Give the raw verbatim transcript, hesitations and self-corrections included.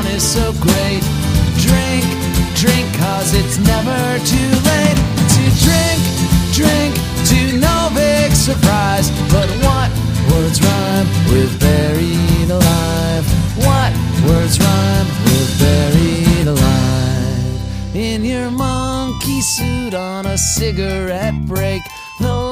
fun is so great. Drink, drink, cause it's never too late to drink, drink, to no big surprise. But what words rhyme with buried alive? What words rhyme with buried alive? In your monkey suit on a cigarette break, the